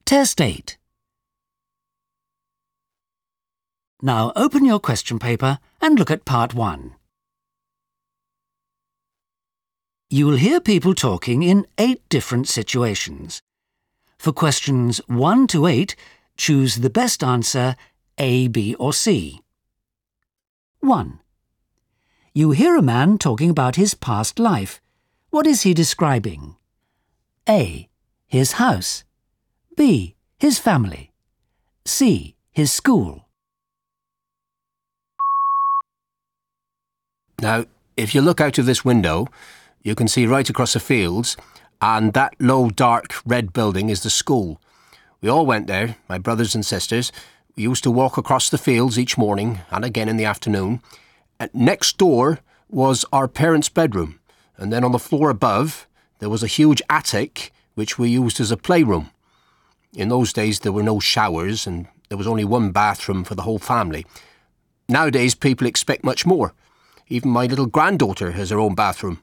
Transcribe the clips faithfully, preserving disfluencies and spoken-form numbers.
Test eight. Now open your question paper and look at part one. You will hear people talking in eight different situations. For questions one to eight, choose the best answer A, B or C. one. You hear a man talking about his past life. What is he describing? A. His house. B. His family. C. His school. Now, if you look out of this window, you can see right across the fields, and that low, dark, red building is the school. We all went there, my brothers and sisters. We used to walk across the fields each morning and again in the afternoon. And next door was our parents' bedroom, and then on the floor above there was a huge attic which we used as a playroom. In those days there were no showers and there was only one bathroom for the whole family. Nowadays people expect much more. Even my little granddaughter has her own bathroom.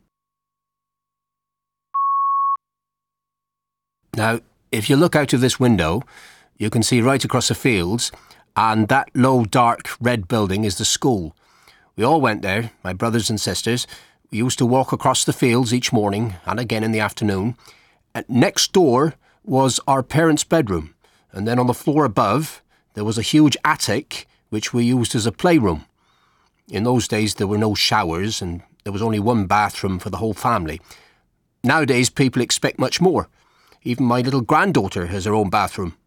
Now, if you look out of this window, you can see right across the fields, and that low, dark, red building is the school. We all went there, my brothers and sisters. We used to walk across the fields each morning and again in the afternoon. And next door was our parents' bedroom, and then on the floor above there was a huge attic which we used as a playroom. In those days there were no showers and there was only one bathroom for the whole family. Nowadays people expect much more. Even my little granddaughter has her own bathroom.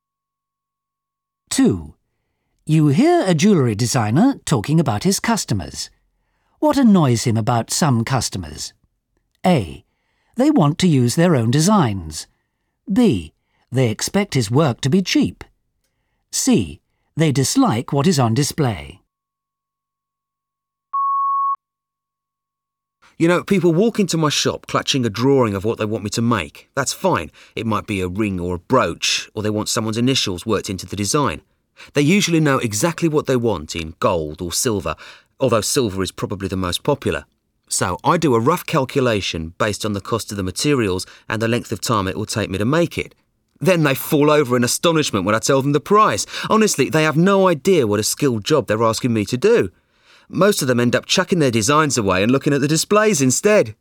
two. You hear a jewellery designer talking about his customers. What annoys him about some customers? A. They want to use their own designs. B. They expect his work to be cheap. C. They dislike what is on display. You know, people walk into my shop clutching a drawing of what they want me to make. That's fine. It might be a ring or a brooch, or they want someone's initials worked into the design. They usually know exactly what they want in gold or silver, although silver is probably the most popular. So I do a rough calculation based on the cost of the materials and the length of time it will take me to make it. Then they fall over in astonishment when I tell them the price. Honestly, they have no idea what a skilled job they're asking me to do. Most of them end up chucking their designs away and looking at the displays instead.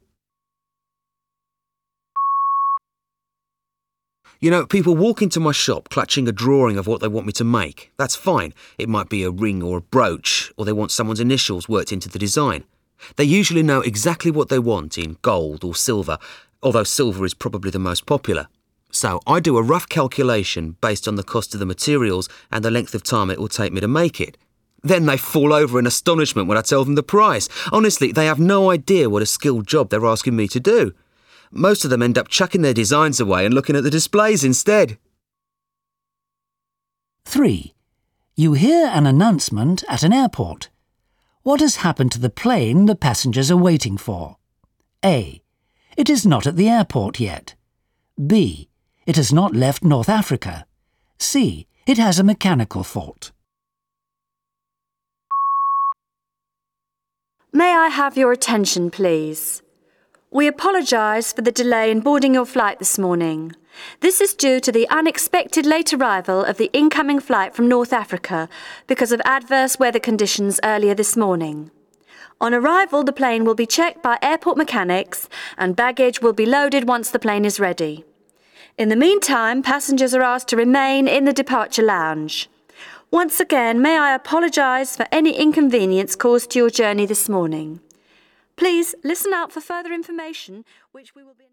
You know, people walk into my shop clutching a drawing of what they want me to make. That's fine. It might be a ring or a brooch, or they want someone's initials worked into the design. They usually know exactly what they want in gold or silver, although silver is probably the most popular. So I do a rough calculation based on the cost of the materials and the length of time it will take me to make it. Then they fall over in astonishment when I tell them the price. Honestly, they have no idea what a skilled job they're asking me to do. Most of them end up chucking their designs away and looking at the displays instead. three. You hear an announcement at an airport. What has happened to the plane the passengers are waiting for? A. It is not at the airport yet. B. It has not left North Africa. C. It has a mechanical fault. May I have your attention, please? We apologise for the delay in boarding your flight this morning. This is due to the unexpected late arrival of the incoming flight from North Africa because of adverse weather conditions earlier this morning. On arrival, the plane will be checked by airport mechanics and baggage will be loaded once the plane is ready. In the meantime, passengers are asked to remain in the departure lounge. Once again, may I apologise for any inconvenience caused to your journey this morning. Please listen out for further information, which we will be...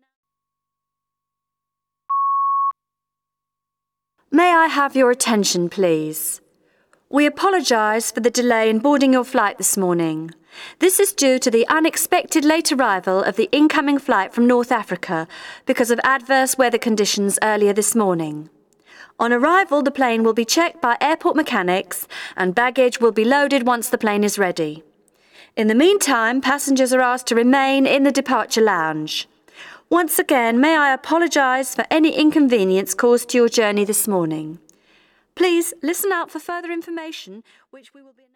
May I have your attention, please? We apologise for the delay in boarding your flight this morning. This is due to the unexpected late arrival of the incoming flight from North Africa because of adverse weather conditions earlier this morning. On arrival, the plane will be checked by airport mechanics and baggage will be loaded once the plane is ready. In the meantime, passengers are asked to remain in the departure lounge. Once again, may I apologise for any inconvenience caused to your journey this morning. Please listen out for further information, which we will be...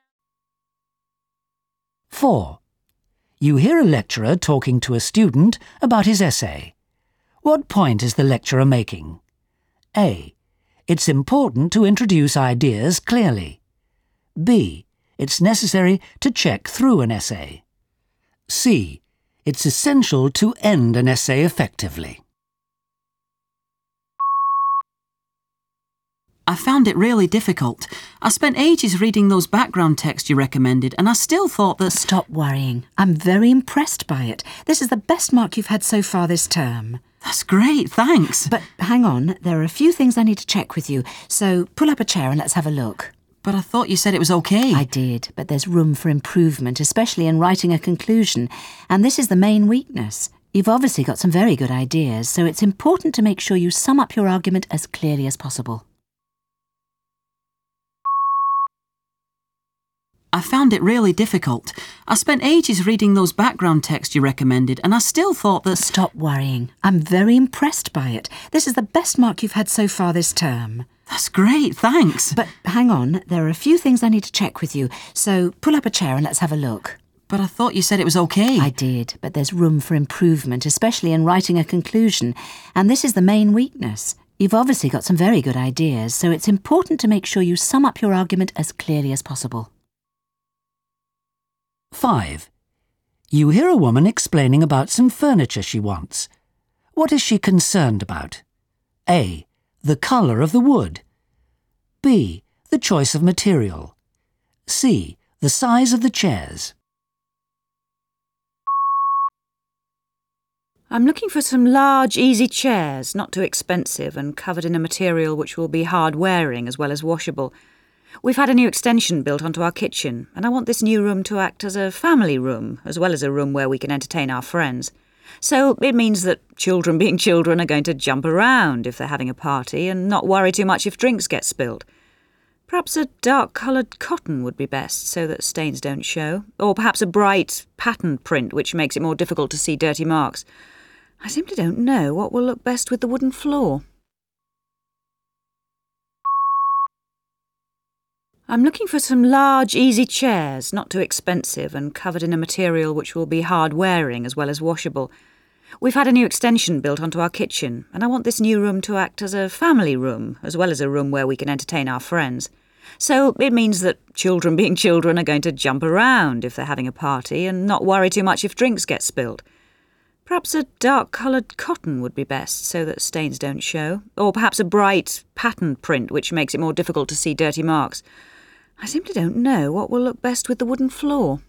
four. You hear a lecturer talking to a student about his essay. What point is the lecturer making? A. It's important to introduce ideas clearly. B. It's necessary to check through an essay. C. It's essential to end an essay effectively. I found it really difficult. I spent ages reading those background texts you recommended, and I still thought that... Stop worrying. I'm very impressed by it. This is the best mark you've had so far this term. That's great, thanks. But hang on, there are a few things I need to check with you, so pull up a chair and let's have a look. But I thought you said it was okay. I did, but there's room for improvement, especially in writing a conclusion, and this is the main weakness. You've obviously got some very good ideas, so it's important to make sure you sum up your argument as clearly as possible. I found it really difficult. I spent ages reading those background texts you recommended, and I still thought that... Stop worrying. I'm very impressed by it. This is the best mark you've had so far this term. That's great, thanks. But hang on, there are a few things I need to check with you, so pull up a chair and let's have a look. But I thought you said it was okay. I did, but there's room for improvement, especially in writing a conclusion, and this is the main weakness. You've obviously got some very good ideas, so it's important to make sure you sum up your argument as clearly as possible. five. You hear a woman explaining about some furniture she wants. What is she concerned about? A. The colour of the wood. B. The choice of material. C. The size of the chairs. I'm looking for some large, easy chairs, not too expensive and covered in a material which will be hard-wearing as well as washable. We've had a new extension built onto our kitchen, and I want this new room to act as a family room, as well as a room where we can entertain our friends. So it means that children being children are going to jump around if they're having a party and not worry too much if drinks get spilled. Perhaps a dark-coloured cotton would be best, so that stains don't show. Or perhaps a bright pattern print, which makes it more difficult to see dirty marks. I simply don't know what will look best with the wooden floor. I'm looking for some large, easy chairs, not too expensive and covered in a material which will be hard-wearing as well as washable. We've had a new extension built onto our kitchen, and I want this new room to act as a family room, as well as a room where we can entertain our friends. So it means that children being children are going to jump around if they're having a party and not worry too much if drinks get spilled. Perhaps a dark-coloured cotton would be best, so that stains don't show. Or perhaps a bright pattern print, which makes it more difficult to see dirty marks. I simply don't know what will look best with the wooden floor.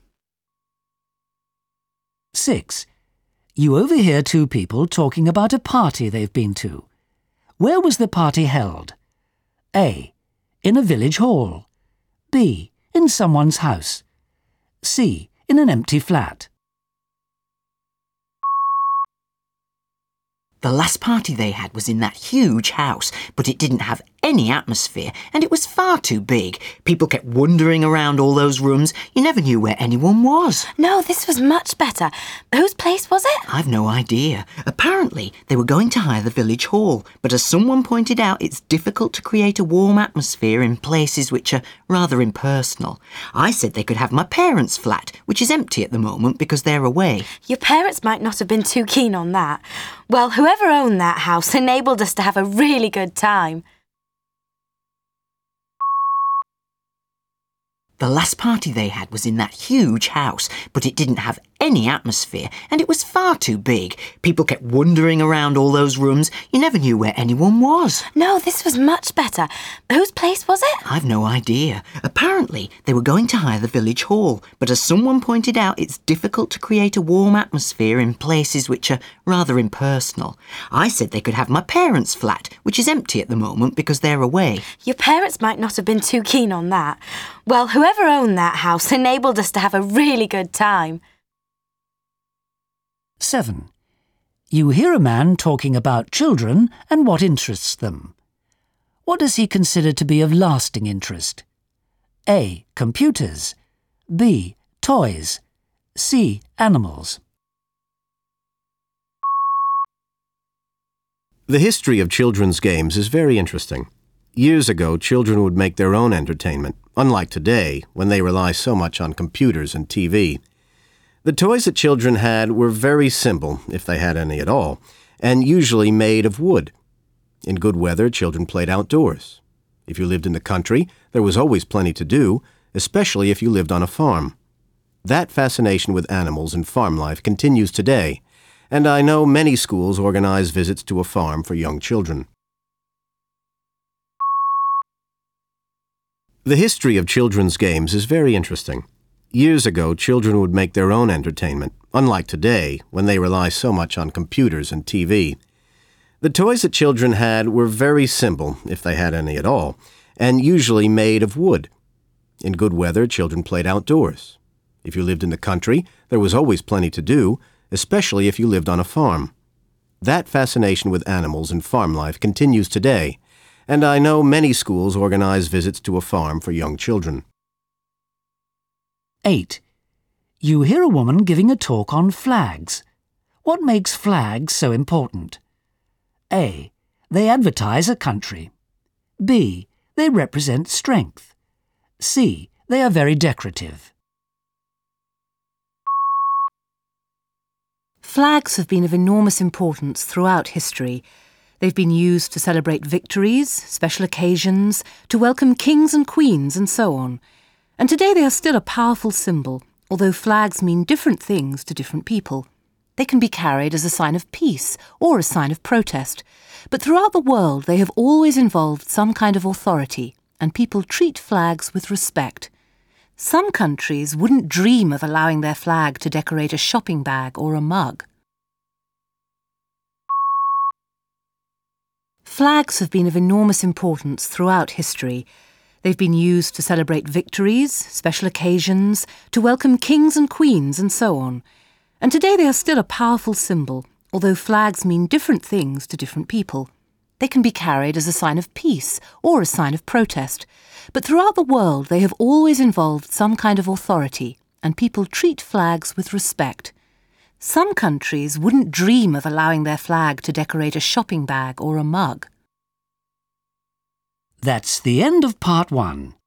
six. You overhear two people talking about a party they've been to. Where was the party held? A. In a village hall. B. In someone's house. C. In an empty flat. The last party they had was in that huge house, but it didn't have any atmosphere, and it was far too big. People kept wandering around all those rooms. You never knew where anyone was. No, this was much better. Whose place was it? I've no idea. Apparently, they were going to hire the village hall, but as someone pointed out, it's difficult to create a warm atmosphere in places which are rather impersonal. I said they could have my parents' flat, which is empty at the moment because they're away. Your parents might not have been too keen on that. Well, whoever owned that house enabled us to have a really good time. The last party they had was in that huge house, but it didn't have any atmosphere, and it was far too big. People kept wandering around all those rooms. You never knew where anyone was. No, this was much better. Whose place was it? I've no idea. Apparently, they were going to hire the village hall, but as someone pointed out, it's difficult to create a warm atmosphere in places which are rather impersonal. I said they could have my parents' flat, which is empty at the moment because they're away. Your parents might not have been too keen on that. Well, whoever owned that house enabled us to have a really good time. seven. You hear a man talking about children and what interests them. What does he consider to be of lasting interest? A. Computers. B. Toys. C. Animals. The history of children's games is very interesting. Years ago, children would make their own entertainment, unlike today, when they rely so much on computers and T V. The toys that children had were very simple, if they had any at all, and usually made of wood. In good weather, children played outdoors. If you lived in the country, there was always plenty to do, especially if you lived on a farm. That fascination with animals and farm life continues today, and I know many schools organize visits to a farm for young children. The history of children's games is very interesting. Years ago, children would make their own entertainment, unlike today, when they rely so much on computers and T V. The toys that children had were very simple, if they had any at all, and usually made of wood. In good weather, children played outdoors. If you lived in the country, there was always plenty to do, especially if you lived on a farm. That fascination with animals and farm life continues today, and I know many schools organize visits to a farm for young children. eight. You hear a woman giving a talk on flags. What makes flags so important? A. They advertise a country. B. They represent strength. C. They are very decorative. Flags have been of enormous importance throughout history. They've been used to celebrate victories, special occasions, to welcome kings and queens, and so on. And today they are still a powerful symbol, although flags mean different things to different people. They can be carried as a sign of peace or a sign of protest. But throughout the world they have always involved some kind of authority, and people treat flags with respect. Some countries wouldn't dream of allowing their flag to decorate a shopping bag or a mug. Flags have been of enormous importance throughout history. They've been used to celebrate victories, special occasions, to welcome kings and queens, and so on. And today they are still a powerful symbol, although flags mean different things to different people. They can be carried as a sign of peace or a sign of protest. But throughout the world they have always involved some kind of authority, and people treat flags with respect. Some countries wouldn't dream of allowing their flag to decorate a shopping bag or a mug. That's the end of part one.